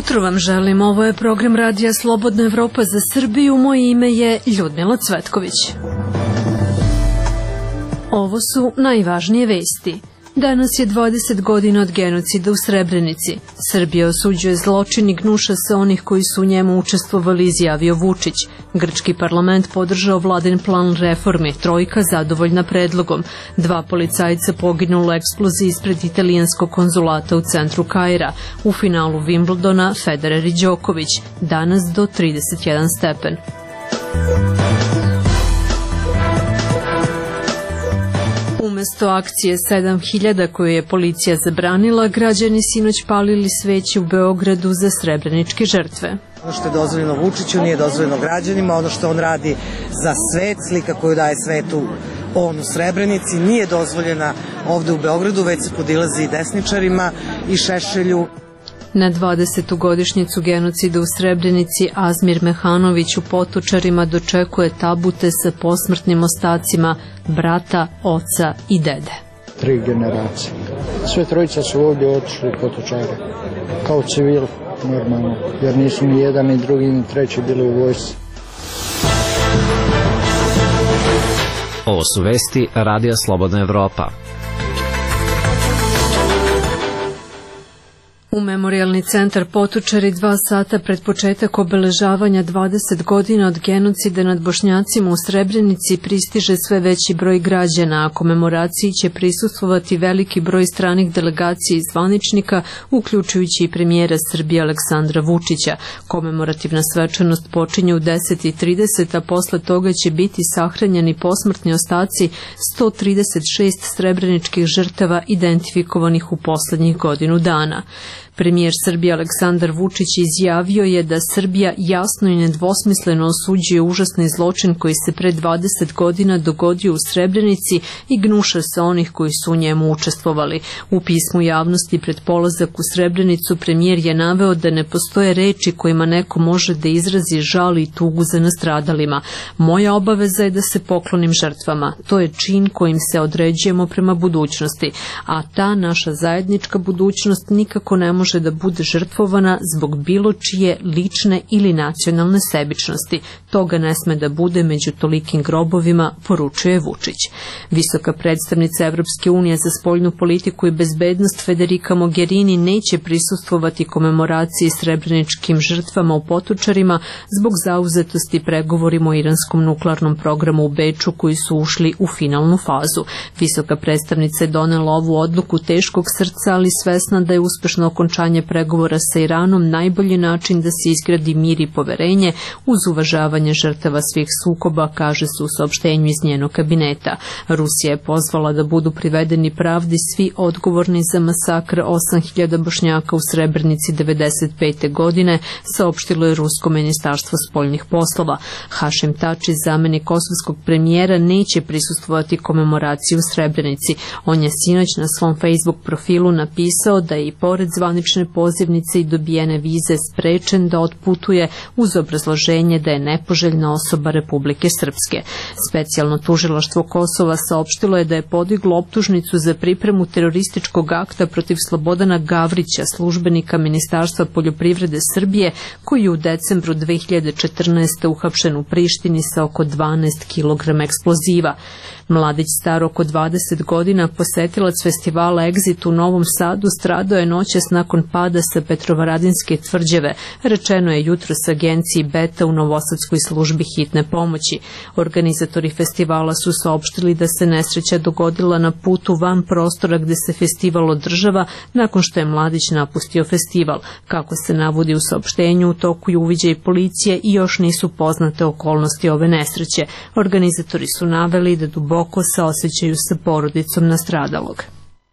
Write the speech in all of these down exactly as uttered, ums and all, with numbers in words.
jutro vam želim. Ovo je program radija Slobodna Evropa za Srbiju. Moje ime je Ljudmila Cvetković. Ovo su najvažnije vesti. Danas je dvadeset godina od genocida u Srebrenici. Srbija osuđuje zločin i gnuša se onih koji su u njemu učestvovali, izjavio Vučić. Grčki parlament podržao vladin plan reformi, trojka zadovoljna predlogom. Dva policajca poginula u eksploziji ispred italijanskog konzulata u centru Kaira. U finalu Wimbledona Federer i Đoković. Danas do trideset jedan stepen. Umesto akcije sedam hiljada koju je policija zabranila, građani sinoć palili sveće u Beogradu za srebreničke žrtve. Ono što je dozvoljeno Vučiću nije dozvoljeno građanima, ono što on radi za svet, slika koju daje svetu on u Srebrenici, nije dozvoljena ovde u Beogradu, već se podilazi i desničarima i Šešelju. Na dvadesetu godišnjicu genocida u Srebrenici Azmir Mehanović u Potočarima dočekuje tabute sa posmrtnim ostacima brata, oca i dede. Tri generacije. Sve trojica su ovdje otišli u Potočare. Kao civil, normalno. Jer nisu ni jedan, ni drugi, ni treći bili u vojsci. Ovo su vesti Radija Slobodna Evropa. U Memorijalni centar Potočari dva sata pred početak obeležavanja dvadeset godina od genocida nad Bošnjacima u Srebrenici pristiže sve veći broj građana, a komemoraciji će prisustvovati veliki broj stranih delegacija i zvaničnika, uključujući i premijera Srbije Aleksandra Vučića. Komemorativna svečanost počinje u deset i trideset, a posle toga će biti sahranjeni posmrtni ostaci sto trideset šest srebreničkih žrtava identifikovanih u poslednjih godinu dana. Premijer Srbije Aleksandar Vučić izjavio je da Srbija jasno i nedvosmisleno osuđuje užasni zločin koji se pre dvadeset godina dogodio u Srebrenici i gnuša se onih koji su u njemu učestvovali. U pismu javnosti pred polazak u Srebrenicu premijer je naveo da ne postoje reči kojima neko može da izrazi žal i tugu za nastradalima. Moja obaveza je da se poklonim žrtvama. To je čin kojim se određujemo prema budućnosti, a ta naša zajednička budućnost nikako ne može može da bude žrtvovana zbog bilo čije lične ili nacionalne sebičnosti. Toga ne sme da bude među tolikim grobovima, poručuje Vučić. Visoka predstavnica Evropske unije za spoljnu politiku i bezbednost Federica Mogherini neće prisustvovati komemoraciji srebreničkim žrtvama u Potočarima zbog zauzetosti pregovorima o iranskom nuklearnom programu u Beču koji su ušli u finalnu fazu. Visoka predstavnica je donela ovu odluku teškog srca, ali svesna da je uspešno okončanje pregovora sa Iranom najbolji način da se izgradi mir i poverenje uz uvažavanje žrtava svih sukoba, kaže se u saopštenju iz njenog kabineta. Rusija je pozvala da budu privedeni pravdi svi odgovorni za masakr osam hiljada Bošnjaka u Srebrenici devedeset pete godine, saopštilo je Rusko ministarstvo spoljnih poslova. Hašim Tači, zamenik kosovskog premijera, neće prisustvovati komemoraciji u Srebrenici. On je sinoć na svom Facebook profilu napisao da je i pored zvanične pozivnice i dobijene vize sprečen da otputuje uz obrazloženje da je nepoželjna osoba Republike Srpske. Specijalno tužilaštvo Kosova saopštilo je da je podiglo optužnicu za pripremu terorističkog akta protiv Slobodana Gavrića, službenika Ministarstva poljoprivrede Srbije, koji je u decembru dve hiljade četrnaeste. uhapšen u Prištini sa oko dvanaest kilograma eksploziva. Mladić star oko dvadeset godina, posetilac festivala Exit u Novom Sadu, stradao je noćas nakon pada sa Petrovaradinske tvrđave, rečeno je jutros agenciji Beta u Novosadskoj službi hitne pomoći. Organizatori festivala su saopštili da se nesreća dogodila na putu van prostora gde se festival održava nakon što je mladić napustio festival. Kako se navodi u saopštenju, u toku je uviđaj policije i još nisu poznate okolnosti ove nesreće. Organizatori su naveli da duboko saosećaju sa porodicom nastradalog.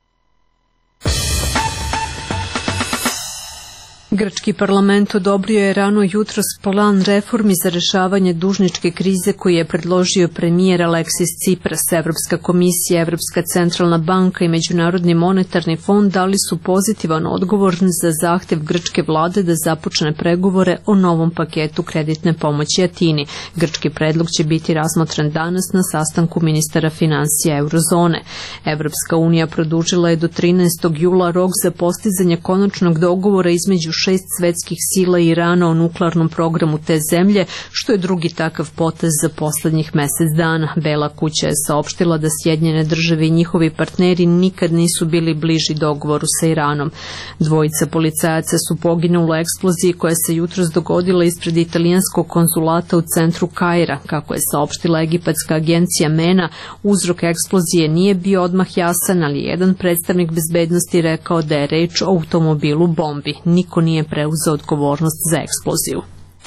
Grčki parlament odobrio je rano jutros plan reformi za rešavanje dužničke krize koji je predložio premijer Aleksis Tsipras. Evropska komisija, Evropska centralna banka i Međunarodni monetarni fond dali su pozitivan odgovor za zahtev grčke vlade da započne pregovore o novom paketu kreditne pomoći Atini. Grčki predlog će biti razmotren danas na sastanku ministara finansija eurozone. Evropska unija produžila je do trinaestog jula rok za postizanje konačnog dogovora između šest svetskih sila i Irana o nuklearnom programu te zemlje, što je drugi takav potez za poslednjih mesec dana. Bela kuća je saopštila da Sjedinjene države i njihovi partneri nikad nisu bili bliži dogovoru sa Iranom. Dvojica policajaca su poginula u eksploziji koja se jutros dogodila ispred italijanskog konzulata u centru Kaira. Kako je saopštila egipatska agencija MENA, uzrok eksplozije nije bio odmah jasan, ali jedan predstavnik bezbednosti rekao da je reč o automobilu bombi. Niko nije preuzeo odgovornost za eksploziju.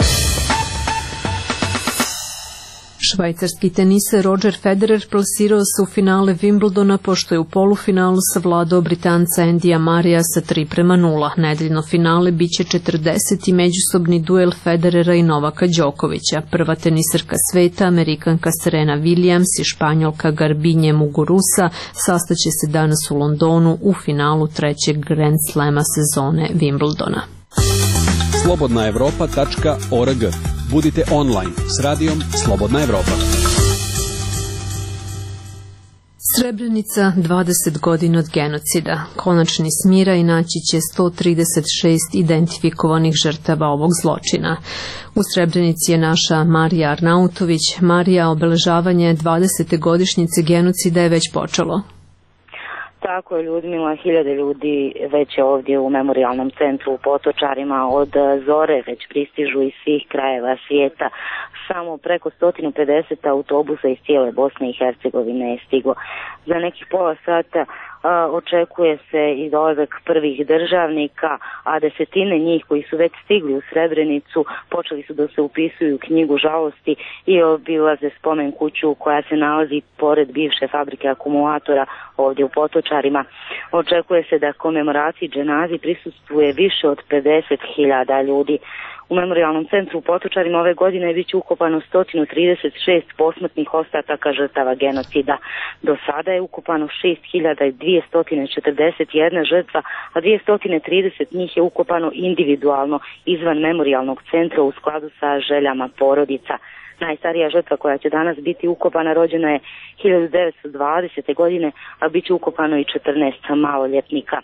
Švajcarski teniser Roger Federer plasirao se u finale Wimbledona pošto je u polufinalu savladao Britanca Andyja Murraya sa tri prema nula. Nedeljno finale biće četrdeseti međusobni duel Federera i Novaka Đokovića. Prva teniserka sveta, Amerikanka Serena Williams i Španjolka Garbinje Muguruza sastaće se danas u Londonu u finalu trećeg Grand Slama sezone Wimbledona. slobodna evropa tačka org. Budite online s radijom Slobodna Evropa. Srebrenica, dvadeset godina od genocida. Konačni smiraj naći će sto trideset šest identifikovanih žrtava ovog zločina. U Srebrenici je naša Marija Arnautović. Marija, obeležavanje dvadesete godišnjice genocida je već počelo. Tako je, Ljudmila, hiljade ljudi već je ovdje u memorijalnom centru u Potočarima od zore, već pristižu iz svih krajeva svijeta. Samo preko sto pedeset autobusa iz cijele Bosne i Hercegovine je stiglo. Za nekih pola sata a, očekuje se i dolazak prvih državnika, a desetine njih koji su već stigli u Srebrenicu počeli su da se upisuju u knjigu žalosti i obilaze spomen kuću koja se nalazi pored bivše fabrike akumulatora ovdje u Potočarima. Očekuje se da komemoraciji dženazi prisustvuje više od pedeset hiljada ljudi. U memorijalnom centru u Potočarima ove godine bit će ukopano sto trideset šest posmrtnih ostataka žrtava genocida. Do sada je ukopano šest hiljada dvjesto četrdeset jedna žrtva, a dvjesto trideset njih je ukopano individualno izvan memorijalnog centra u skladu sa željama porodica. Najstarija žrtva koja će danas biti ukopana rođena je hiljadu devetsto dvadesete godine, a bit će ukopano i četrnaest maloljetnika.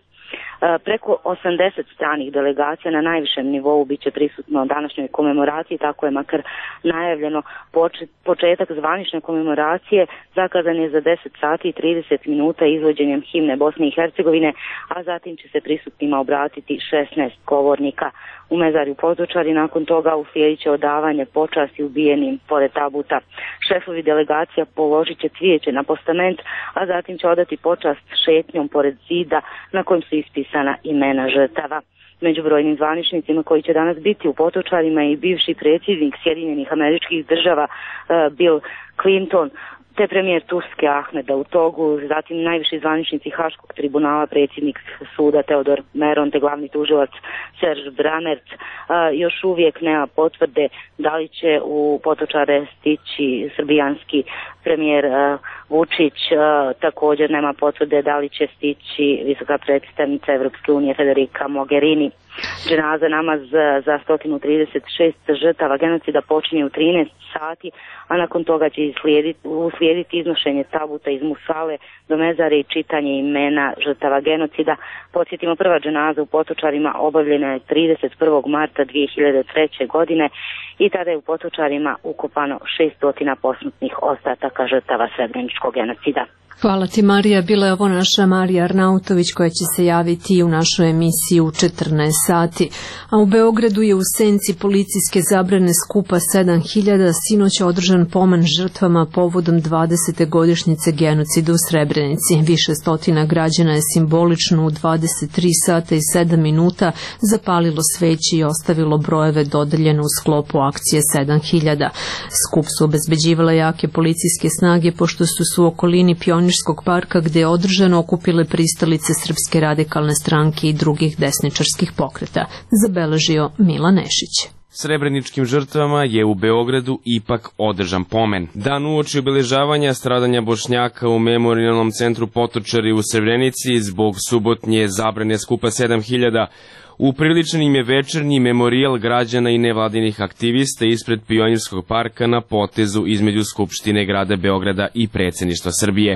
Preko osamdeset stranih delegacija na najvišem nivou bit će prisutno današnjoj komemoraciji, tako je makar najavljeno. Početak zvanične komemoracije zakazan je za deset sati i trideset minuta izvođenjem himne Bosne i Hercegovine, a zatim će se prisutnima obratiti šesnaest govornika. U mezarju Potočari nakon toga uslijedit će odavanje počasti ubijenim pored tabuta. Šefovi delegacija položit će cvijeće na postament, a zatim će odati počast šetnjom pored zida na kojem su ispisana imena žrtava. Među brojnim zvaničnicima koji će danas biti u Potočarima i bivši predsjednik Sjedinjenih Američkih Država Bill Clinton, te premijer Turske Ahmed Davutoğlu, zatim najviši zvaničnici Haškog tribunala, predsjednik suda Teodor Meron te glavni tužilac Serge Bramerc. Još uvijek nema potvrde da li će u Potočare stići srbijanski premijer Vučić, također nema potvrde da li će stići visoka predstavnica Evropske unije Federica Mogherini. Dženaza namaz za sto trideset šest žrtava genocida počinje u trinaest sati, a nakon toga će uslijediti iznošenje tabuta iz musale do mezare i čitanje imena žrtava genocida. Podsjetimo, prva dženaza u Potočarima obavljena je trideset prvog marta dvije hiljade treće. godine i tada je u Potočarima ukopano šesto posmrtnih ostataka žrtava srebreničkog genocida. Hvala ti, Marija. Bila je ovo naša Marija Arnautović koja će se javiti u našoj emisiji u četrnaest sati. A u Beogradu je u senci policijske zabrane skupa sedam hiljada sinoć održan pomen žrtvama povodom dvadesete godišnjice genocida u Srebrenici. Više stotina građana je simbolično u dvadeset tri sata i sedam minuta zapalilo sveći i ostavilo brojeve dodeljene u sklopu akcije sedam hiljada. Skup su obezbeđivale jake policijske snage pošto su su u okolini Pionirskog parka gde je održano okupile pristalice Srpske radikalne stranke i drugih desničarskih pokreta, zabeležio Milan Nešić. Srebreničkim žrtvama je u Beogradu ipak održan pomen. Dan uoči obeležavanja stradanja Bošnjaka u memorijalnom centru Potočari u Srebrenici zbog subotnje zabrane skupa sedam hiljada. Upriličen im je večernji memorijal građana i nevladinih aktivista ispred Pionirskog parka na potezu između Skupštine grada Beograda i predsjedništva Srbije.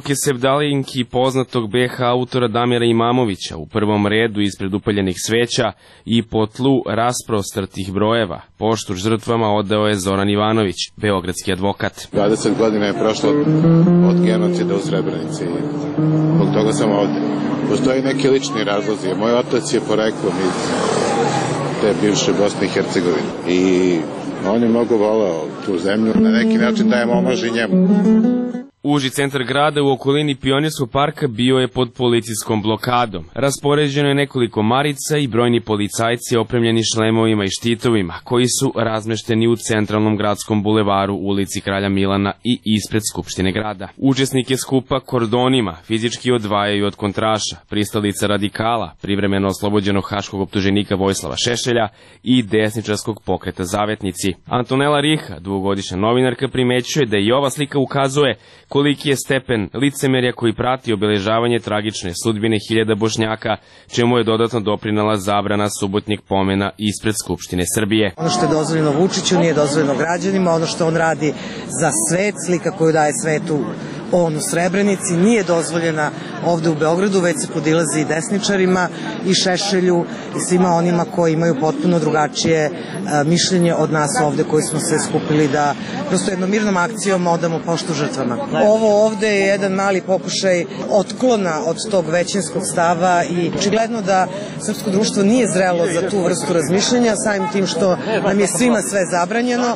buke Sevdalinki poznatog be ha autora Damira Imamovića u prvom redu ispred upaljenih sveća i po tlu rasprostrtih brojeva poštu žrtvama odao je Zoran Ivanović, beogradski advokat. dvadeset godina je prošlo od genocida u Srebrenici i zbog toga sam ovde. Postoji neki lični razlozi. Moj otac je poreklom iz te bivše Bosne i Hercegovine i on je mnogo voleo tu zemlju. Na neki način dajem omaž i njemu. Uži centar grada u okolini Pionirskog parka bio je pod policijskom blokadom. Raspoređeno je nekoliko marica i brojni policajci opremljeni šlemovima i štitovima, koji su razmešteni u centralnom gradskom bulevaru, ulici Kralja Milana i ispred Skupštine grada. Učesnike skupa kordonima fizički odvajaju od kontraša, pristalica radikala, privremeno oslobođenog haškog optuženika Vojislava Šešelja i desničarskog pokreta Zavetnici. Antonela Riha, dugogodišnja novinarka, primećuje da i ova slika ukazuje koliki je stepen licemerja koji prati obeležavanje tragične sudbine hiljada Bošnjaka, čemu je dodatno doprinela zabrana subotnjeg pomena ispred Skupštine Srbije. Ono što je dozvoljeno Vučiću nije dozvoljeno građanima, ono što on radi za svet, slika koju daje svetu on u Srebrenici, nije dozvoljena ovde u Beogradu, već se podilazi i desničarima i Šešelju i svima onima koji imaju potpuno drugačije a, mišljenje od nas ovde koji smo se skupili da prosto jednom mirnom akcijom odamo poštu žrtvama. Ovo ovde je jedan mali pokušaj otklona od tog većinskog stava i očigledno da srpsko društvo nije zrelo za tu vrstu razmišljanja, samim tim što nam je svima sve zabranjeno.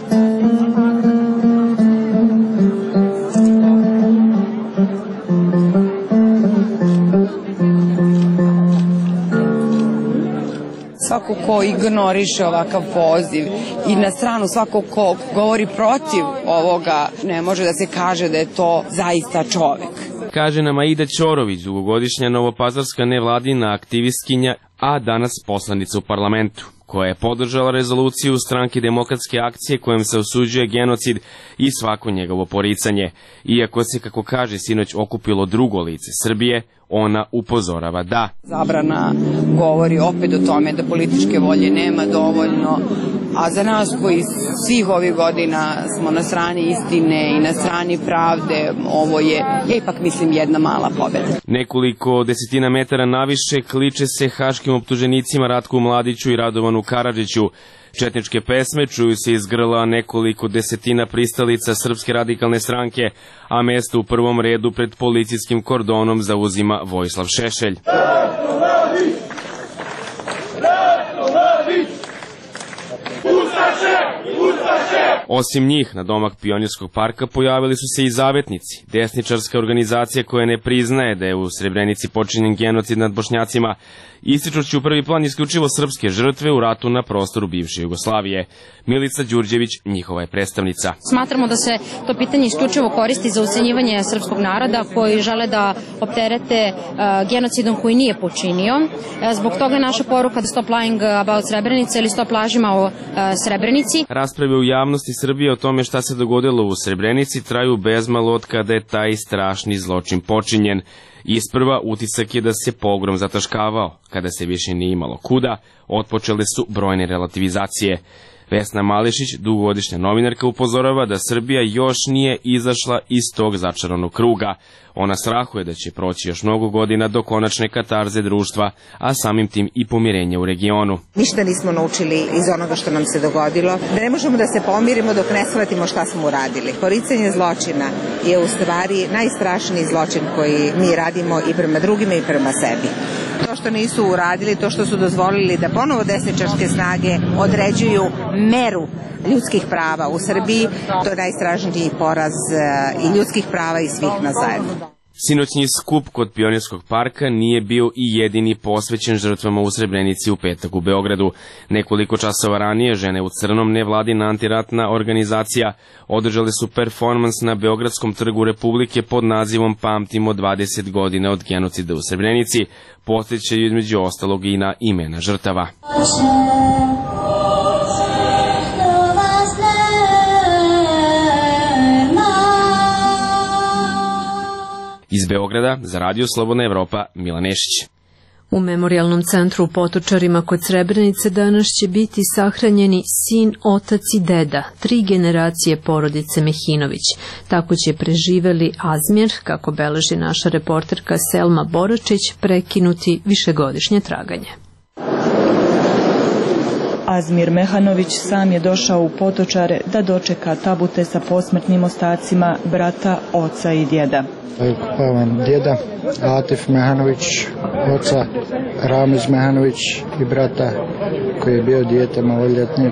Svako ko ignoriše ovakav poziv i na stranu svako ko govori protiv ovoga, ne može da se kaže da je to zaista čovek. Kaže nam Aida Ćorović, dugogodišnja novopazarska nevladina aktivistkinja, a danas poslanica u parlamentu, koja je podržala rezoluciju Stranke demokratske akcije kojom se osuđuje genocid i svako njegovo poricanje. Iako se, kako kaže, sinoć okupilo drugo lice Srbije, ona upozorava da zabrana govori opet o tome da političke volje nema dovoljno, a za nas koji svih ovih godina smo na strani istine i na strani pravde, ovo je, ja ipak mislim, jedna mala pobeda. Nekoliko desetina metara naviše kliče se haškim optuženicima Ratku Mladiću i Radovanu Karadžiću. Četničke pesme čuju se iz grla nekoliko desetina pristalica Srpske radikalne stranke, a mesto u prvom redu pred policijskim kordonom zauzima Vojislav Šešelj. Osim njih, na domak Pionirskog parka pojavili su se i Zavetnici, desničarska organizacija koja ne priznaje da je u Srebrenici počinjen genocid nad Bošnjacima, ističući u prvi plan isključivo srpske žrtve u ratu na prostoru bivše Jugoslavije. Milica Đurđević, njihova je predstavnica. Smatramo da se to pitanje isključivo koristi za ucenjivanje srpskog naroda koji žele da opterete uh, genocidom koji nije počinio. Uh, zbog toga je naša poruka da stop lying about Srebrenica ili stop lažima o uh, Srebrenici. Rasprave u javnosti Srbije o tome šta se dogodilo u Srebrenici traju bezmalo od kada je taj strašni zločin počinjen. Isprva utisak je da se pogrom zataškavao, kada se više nije imalo kuda, otpočele su brojne relativizacije. Vesna Mališić, dugogodišnja novinarka, upozorava da Srbija još nije izašla iz tog začaranog kruga. Ona strahuje da će proći još mnogo godina do konačne katarze društva, a samim tim i pomirenja u regionu. Ništa nismo naučili iz onoga što nam se dogodilo. Da ne možemo da se pomirimo dok ne shvatimo šta smo uradili. Poricanje zločina je u stvari najstrašniji zločin koji mi radimo i prema drugima i prema sebi. To što nisu uradili, to što su dozvolili da ponovo desničarske snage određuju meru ljudskih prava u Srbiji, to je najstrašniji poraz i ljudskih prava i svih nas zajedno. Sinoćni skup kod Pionirskog parka nije bio i jedini posvećen žrtvama u Srebrenici u petak u Beogradu. Nekoliko časova ranije Žene u crnom, nevladina antiratna organizacija, održale su performans na Beogradskom trgu Republike pod nazivom Pamtimo dvadeset godina od genocida u Srebrenici, podsjećaju između ostalog i na imena žrtava. Iz Beograda za Radio Slobodna Evropa, Milan Nešić. U memorijalnom centru u Potočarima kod Srebrenice danas će biti sahranjeni sin, otac i deda, tri generacije porodice Mehinović. Tako će preživeli Azmir, kako beleži naša reporterka Selma Boračić, prekinuti višegodišnje traganje. Azmir Mehanović sam je došao u Potočare da dočeka tabute sa posmrtnim ostacima brata, oca i djeda. Ukopavan djeda Atif Mehanović, oca Ramiz Mehanović i brata koji je bio dijete maloljetnik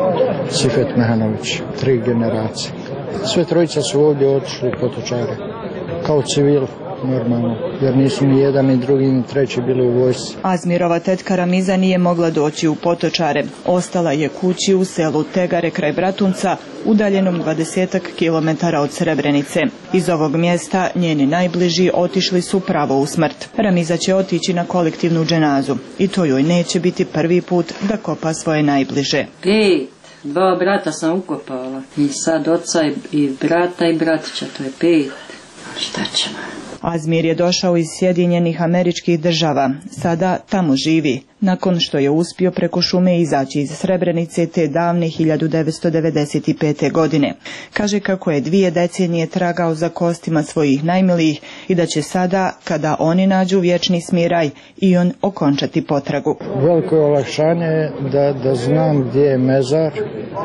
Sifet Mehanović, tri generacije. Sve trojica su ovdje otišli u Potočare, kao civil, normalno, jer nisu ni jedan, ni drugi, ni treći bili u vojsci. Azmirova tetka Ramiza nije mogla doći u Potočare. Ostala je kući u selu Tegare kraj Bratunca, udaljenom dvadesetak kilometara od Srebrenice. Iz ovog mjesta njeni najbliži otišli su pravo u smrt. Ramiza će otići na kolektivnu dženazu i to joj neće biti prvi put da kopa svoje najbliže. Pet, dva brata sam ukopala i sad oca i brata i bratića, to je pet. Šta ćemo? Azmir je došao iz Sjedinjenih Američkih Država. Sada tamo živi, nakon što je uspio preko šume izaći iz Srebrenice te davne hiljadu devetsto devedeset pete. godine. Kaže kako je dvije decenije tragao za kostima svojih najmilijih i da će sada, kada oni nađu vječni smiraj, i on okončati potragu. Veliko je olakšanje da, da znam gdje je mezar,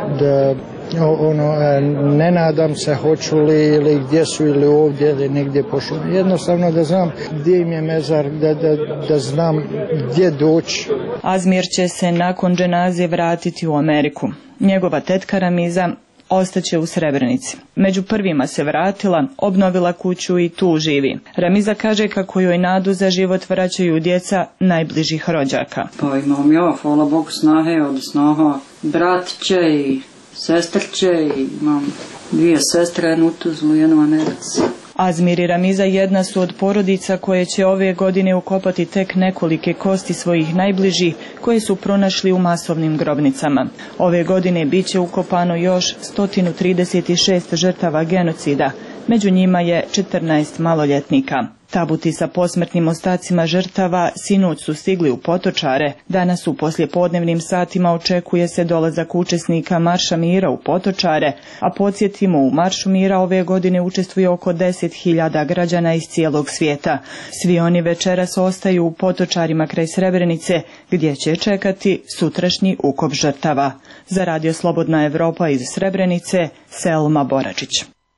da ono, ne nadam se hoću li ili gdje su ili ovdje ili negdje po šumi. Jednostavno da znam gdje im je mezar, da, da, da znam gdje doći. Azmir će se nakon dženaze vratiti u Ameriku. Njegova tetka Ramiza ostaće u Srebrenici. Među prvima se vratila, obnovila kuću i tu živi. Ramiza kaže kako joj nadu za život vraćaju djeca najbližih rođaka. Pa imam ja, hvala Bogu, snahe od snaha bratiće i sestrče i imam dvije sestre, jednu u Tuzlu, jednu u Americi. Azmir i Ramiza jedna su od porodica koje će ove godine ukopati tek nekolike kosti svojih najbližih koje su pronašli u masovnim grobnicama. Ove godine bit će ukopano još sto trideset šest žrtava genocida, među njima je četrnaest maloljetnika. Tabuti sa posmrtnim ostacima žrtava sinoć su stigli u Potočare. Danas u poslijepodnevnim satima očekuje se dolazak učesnika Marša mira u Potočare, a podsjetimo, u Maršu mira ove godine učestvuje oko deset hiljada građana iz cijelog svijeta. Svi oni večeras ostaju u Potočarima kraj Srebrenice, gdje će čekati sutrašnji ukop žrtava. Za Radio Slobodna Evropa iz Srebrenice, Selma Boračić.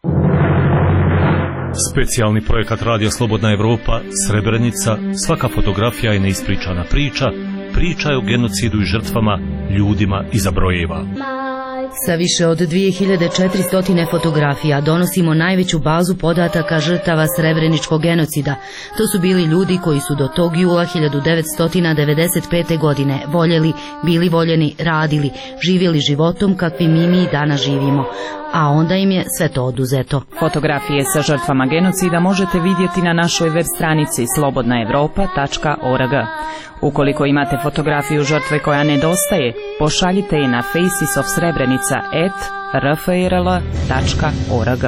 Specijalni projekat Radio Slobodna Evropa, Srebrenica, svaka fotografija je neispričana priča, priča je o genocidu i žrtvama, ljudima iza brojeva. Sa više od dvije hiljade četiristo fotografija donosimo najveću bazu podataka žrtava srebreničkog genocida. To su bili ljudi koji su do tog jula hiljadu devetsto devedeset pete. godine voljeli, bili voljeni, radili, živjeli životom kakvim i mi danas živimo. A onda im je sve to oduzeto. Fotografije sa žrtvama genocida možete vidjeti na našoj web stranici slobodna evropa tačka org. Ukoliko imate fotografiju žrtve koja nedostaje, pošaljite je na faces of srebrenica at r f r l tačka org.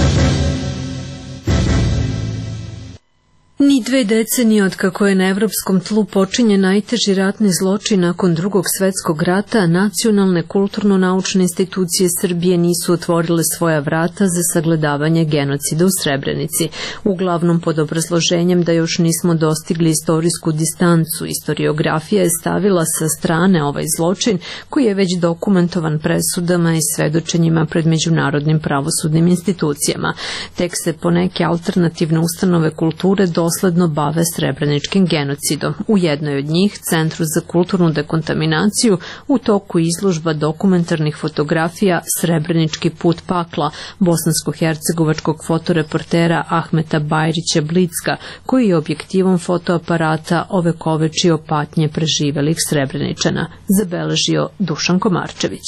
Ni dve decenije od kako je na evropskom tlu počinje najteži ratni zločin nakon drugog svjetskog rata, nacionalne kulturno-naučne institucije Srbije nisu otvorile svoja vrata za sagledavanje genocida u Srebrenici, uglavnom pod obrazloženjem da još nismo dostigli istorijsku distancu. Historiografija je stavila sa strane ovaj zločin koji je već dokumentovan presudama i svedočenjima pred međunarodnim pravosudnim institucijama. Tek se po neke alternativne ustanove kulture dosledno bave srebreničkim genocidom. U jednoj od njih, Centru za kulturnu dekontaminaciju, u toku izložba dokumentarnih fotografija Srebrenički put pakla bosansko-hercegovačkog fotoreportera Ahmeta Bajrića Blicka, koji je objektivom fotoaparata ovekovečio patnje preživelih Srebreničana, zabeležio Dušan Komarčević.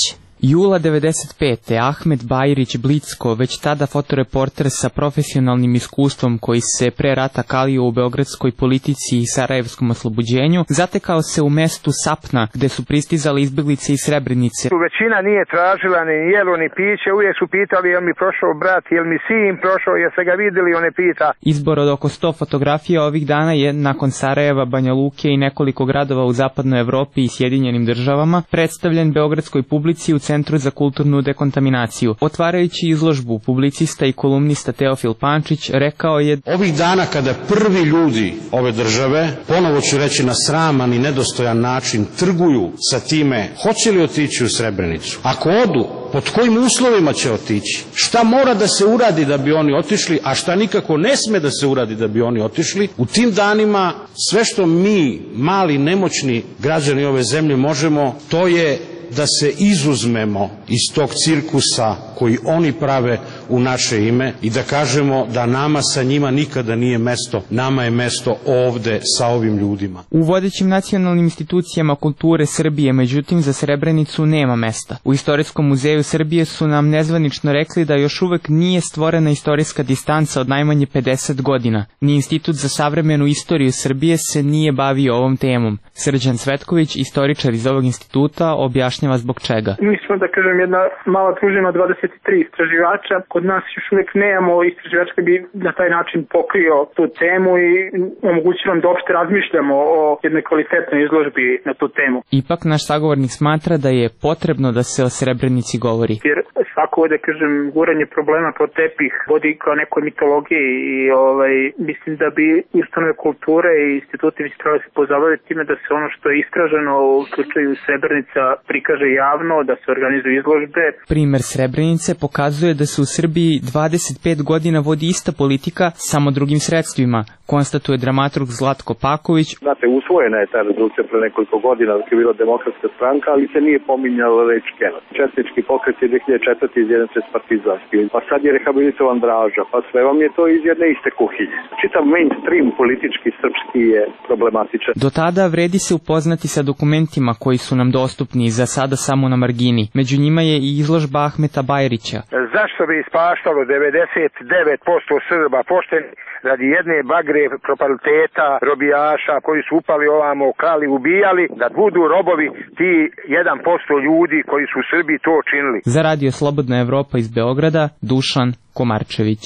Jula devedeset pete. Ahmed Bajrić Blicko, već tada fotoreporter sa profesionalnim iskustvom koji se pre rata kalio u beogradskoj politici i sarajevskom oslobođenju, zatekao se u mestu Sapna, gde su pristizali izbeglice iz Srebrenice. Većina nije tražila ni jelo ni piće, uvijek su pitali jel mi prošao brat, jel mi sin prošao, jel se ga vidjeli, on ne pita. Izbor od oko sto fotografija ovih dana je, nakon Sarajeva, Banja Luke i nekoliko gradova u zapadnoj Evropi i Sjedinjenim državama, predstavljen beogradskoj publici u Centru za kulturnu dekontaminaciju. Otvarajući izložbu, publicista i kolumnista Teofil Pančić rekao je: ovih dana kada prvi ljudi ove države, ponovo ću reći na sraman i nedostojan način, trguju sa time hoće li otići u Srebrenicu. Ako odu, pod kojim uslovima će otići? Šta mora da se uradi da bi oni otišli, a šta nikako ne sme da se uradi da bi oni otišli? U tim danima sve što mi, mali, nemoćni građani ove zemlje možemo, to je da se izuzmemo iz tog cirkusa koji oni prave u naše ime i da kažemo da nama sa njima nikada nije mesto, nama je mesto ovde sa ovim ljudima. U vodećim nacionalnim institucijama kulture Srbije, međutim, za Srebrenicu nema mesta. U Istorijskom muzeju Srbije su nam nezvanično rekli da još uvek nije stvorena istorijska distanca od najmanje pedeset godina. Ni Institut za savremenu istoriju Srbije se nije bavio ovom temom. Srđan Cvetković, istoričar iz ovog instituta, objašnjava zbog čega. Mi smo, da kažem, jedna mala družina dvadeset tri istraživača. Kod nas još uvijek nemamo istraživač koji bi na taj način pokrio tu temu i omogućilo nam da uopšte razmišljamo o jednoj kvalitetnoj izložbi na tu temu. Ipak naš sagovornik smatra da je potrebno da se o Srebrenici govori. Jer svako, da kažem, guranje problema pod tepih vodi kao nekoj mitologiji i ovaj, mislim da bi ustanove kulture i instituti bi trebali se pozabaviti time da se ono što je istraženo u slučaju Srebrenica prikaže javno, da se organizuju izložbe. Primer Srebrenice pokazuje da se u Srbiji dvadeset pet godina vodi ista politika, samo drugim sredstvima, konstatuje dramaturg Zlatko Paković. Znate, usvojena je ta rezolucija pre nekoliko godina dok je bila demokratska stranka, ali se nije pominjala reč genocid. Četnički pokret je dve hiljade četvrte izjednačen s partizanskim, pa sad je rehabilitovan Draža, pa sve vam je to iz jedne iste kuhinje. Čitav mainstream politički srpski je problematičan. Do tada vredi se upoznati sa dokumentima koji su nam dostupni, za sada samo na margini. Među njima je i izložba Ahmeta Bajrića. Zašto bi ispaštalo devedeset devet posto Srba pošteni radi jedne bagre propaliteta, robijaša koji su upali ovamo, krali, ubijali, da budu robovi ti jedan posto ljudi koji su u Srbiji to činili. Za radio Slobodna Evropa iz Beograda, Dušan Komarčević.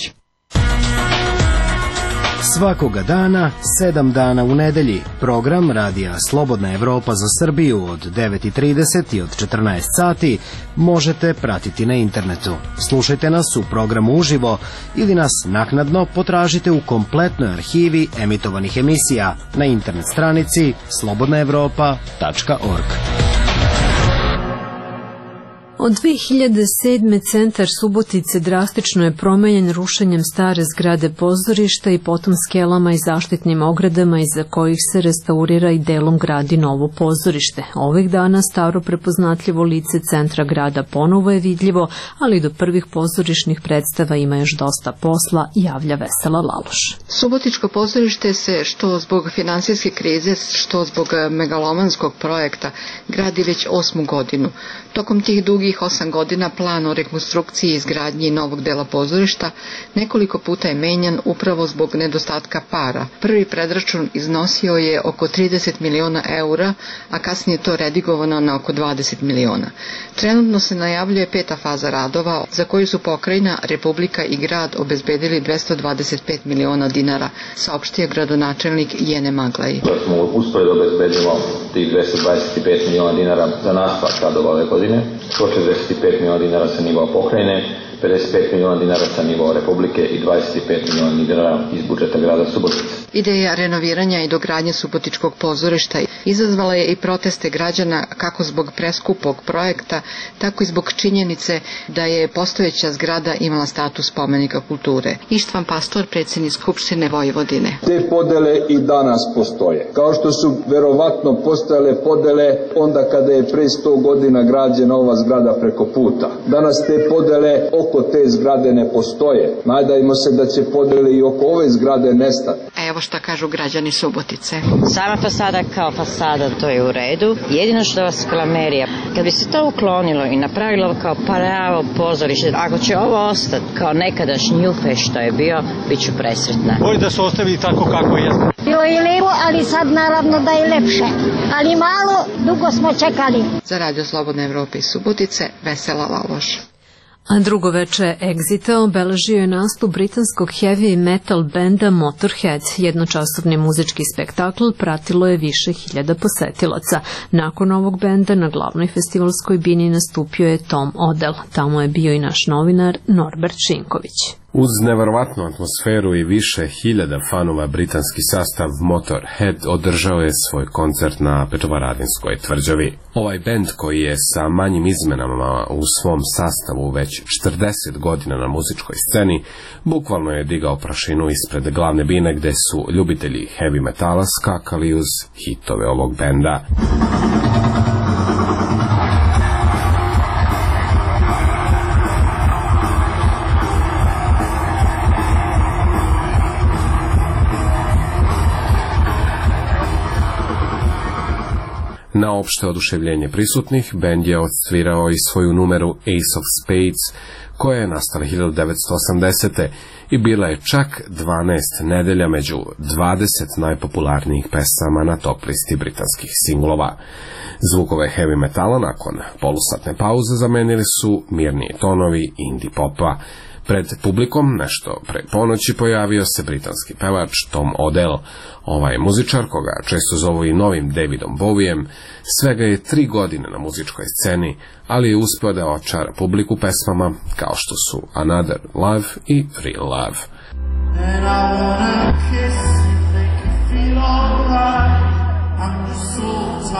Svakoga dana, sedam dana u nedelji, program radija Slobodna Evropa za Srbiju od devet i trideset i od četrnaest sati možete pratiti na internetu. Slušajte nas u programu uživo ili nas naknadno potražite u kompletnoj arhivi emitovanih emisija na internet stranici slobodna evropa tačka org. Od dve hiljade sedme. centar Subotice drastično je promenjen rušenjem stare zgrade pozorišta i potom skelama i zaštitnim ogradama iza kojih se restaurira i delom gradi novo pozorište. Ovih dana staro prepoznatljivo lice centra grada ponovo je vidljivo, ali do prvih pozorišnih predstava ima još dosta posla, javlja Vesela Laloš. Subotičko pozorište se što zbog finansijske krize, što zbog megalomanskog projekta gradi već osmu godinu. Tokom tih dugih osam godina plan o rekonstrukciji i izgradnji novog dela pozorišta nekoliko puta je menjan upravo zbog nedostatka para. Prvi predračun iznosio je oko trideset miliona eura, a kasnije to redigovano na oko dvadeset miliona. Trenutno se najavljuje peta faza radova, za koju su pokrajina, Republika i grad obezbedili dvesta dvadeset pet miliona dinara, saopštio gradonačelnik Jene Maglaj. Da smo uspeli da obezbedimo tih dvesta dvadeset pet miliona dinara za nastavak radova ove godine, sto šezdeset pet miliona dinara sa nivoa pokrajine, pedeset pet miliona dinara sa nivoa Republike i dvadeset pet miliona dinara iz budžeta grada Subotice. Ideja renoviranja i dogradnje Subotičkog pozorišta izazvala je i proteste građana kako zbog preskupog projekta, tako i zbog činjenice da je postojeća zgrada imala status spomenika kulture. Ištvan Pastor, predsjednik Skupštine Vojvodine. Te podele i danas postoje. Kao što su verovatno postojale podele onda kada je pre sto godina građena ova zgrada preko puta. Danas te podele oko te zgrade ne postoje. Nadajmo se da će podele i oko ove zgrade nestati. Evo šta kažu građani Subotice. Sama fasada kao fasada, to je u redu. Jedino što vas klamerija Kad bi se to uklonilo i napravilo kao pravo pozorište, ako će ovo ostati kao nekadašnji Jufe što je bio, bit ću presretna. Bolje da se ostavi tako kako je. Bilo je lepo, ali sad naravno da je lepše. Ali malo, dugo smo čekali. Za Radio Slobodne Evrope iz Subotice, Vesela Laloš. A drugo veče Exita obeležio je nastup britanskog heavy metal benda Motorhead. Jednočasovni muzički spektakl pratilo je više hiljada posetilaca. Nakon ovog benda na glavnoj festivalskoj bini nastupio je Tom Odell. Tamo je bio i naš novinar Norbert Šinković. Uz neverovatnu atmosferu i više hiljada fanova britanski sastav Motorhead održao je svoj koncert na Petrovaradinskoj tvrđavi. Ovaj bend koji je sa manjim izmenama u svom sastavu već četrdeset godina na muzičkoj sceni, bukvalno je digao prašinu ispred glavne bine gde su ljubitelji heavy metala skakali uz hitove ovog benda. Na opšte oduševljenje prisutnih, bend je odsvirao i svoju numeru Ace of Spades, koja je nastala hiljadu devetsto osamdesete. i bila je čak dvanaest nedelja među dvadeset najpopularnijih pesama na top listi britanskih singlova. Zvukove heavy metala nakon polusatne pauze zamenili su mirniji tonovi indie popa. Pred publikom nešto pre ponoći pojavio se britanski pevač Tom Odell. Ovaj muzičar, koga često zovu i novim Davidom Bowiem, svega je tri godine na muzičkoj sceni, ali je uspeo da očara publiku pesmama kao što su Another Love i Real Love. And I wanna kiss you, make you feel alright. I'm just so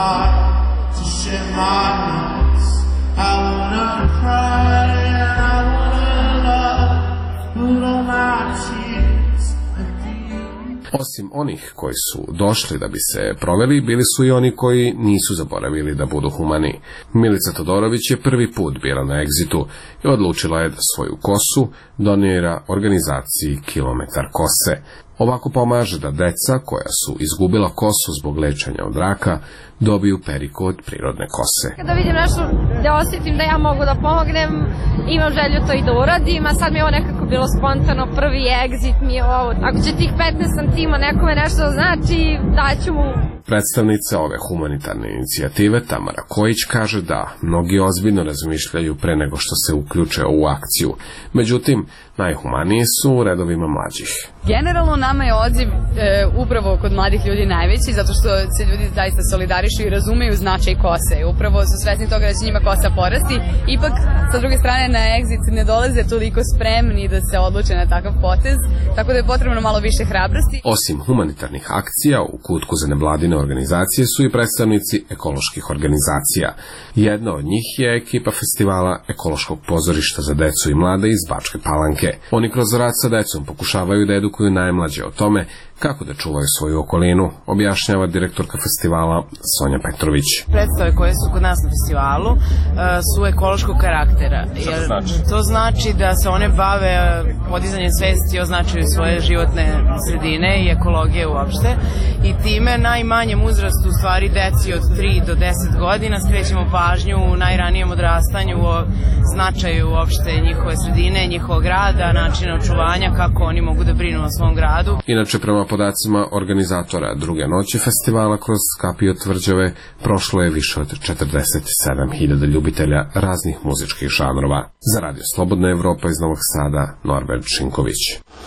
tired to share my nights. I wanna cry and I wanna love, put all my tears at the end. Osim onih koji su došli da bi se proveli, bili su i oni koji nisu zaboravili da budu humani. Milica Todorović je prvi put bila na Exitu i odlučila je da svoju kosu donira organizaciji Kilometar kose. Ovako pomaže da deca koja su izgubila kosu zbog lečenja od raka dobiju periku od prirodne kose. Kada vidim nešto da osjetim da ja mogu da pomognem, imam želju to i da uradim, a sad mi je ovo nekako bilo spontano, prvi exit mi je ovo. Ako će tih petnaest santima nekome nešto znači, daću mu. Predstavnica ove humanitarne inicijative Tamara Kojić kaže da mnogi ozbiljno razmišljaju pre nego što se uključe u akciju. Međutim, najhumaniji su u redovima mlađih. Generalno nama je odziv e, upravo kod mladih ljudi najveći, zato što se ljudi zaista solidarišu i razumeju značaj kose. Upravo su svesni toga da će njima kosa porasti. Ipak, sa druge strane, na Exit ne dolaze toliko spremni da se odluče na takav potez, tako da je potrebno malo više hrabrosti. Osim humanitarnih akcija, u kutku za nevladine organizacije su i predstavnici ekoloških organizacija. Jedna od njih je ekipa festivala Ekološkog pozorišta za decu i mlade iz Bačke Palanke. Oni kroz rad sa decom pokušavaju da edukuju najmlađe o tome kako da čuvaju svoju okolinu, objašnjava direktorka festivala Sonja Petrović. Predstave koje su kod nas na festivalu su ekološkog karaktera. Jer znači? To znači da se one bave podizanjem svesti o značaju svoje životne sredine i ekologije uopšte. I time najmanjem uzrastu, u stvari deci od tri do deset godina, skrećemo pažnju u najranijem odrastanju o značaju uopšte njihove sredine, njihovog grada, načina očuvanja, kako oni mogu da brinu o svom gradu. Inače, prema podacima organizatora druge noći festivala kroz Skapio tvrđave prošlo je više od četrdeset sedam hiljada ljubitelja raznih muzičkih žanrova. Za Radio Slobodna Evropa iz Novog Sada, Norbert Šinković.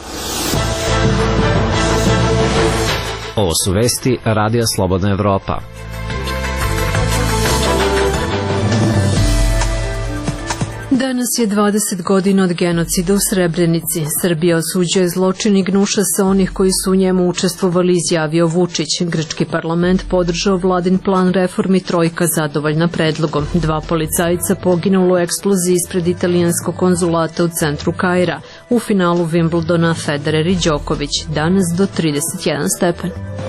Ovo su vesti Radija Slobodna Evropa. Danas je dvadeset godina od genocida u Srebrenici. Srbija osuđuje zločin i gnuša se onih koji su u njemu učestvovali, izjavio Vučić. Grčki parlament podržao vladin plan reformi, trojka zadovoljna predlogom. Dva policajca poginulo u eksploziji ispred italijanskog konzulata u centru Kaira. U finalu Wimbledona Federer i Đoković. Danas do trideset jedan stepen.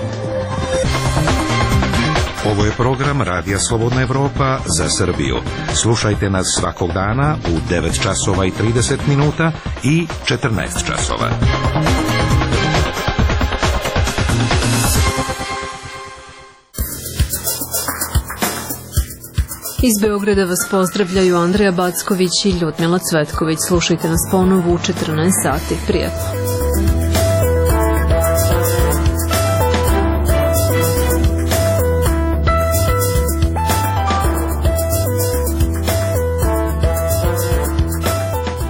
Ovo je program Radija Slobodna Evropa za Srbiju. Slušajte nas svakog dana u devet časova i trideset minuta i četrnaest časova. Iz Beograda vas pozdravljaju Andreja Backović i Ljudmila Cvetković. Slušajte nas ponovo u četrnaest sati. Prijatno.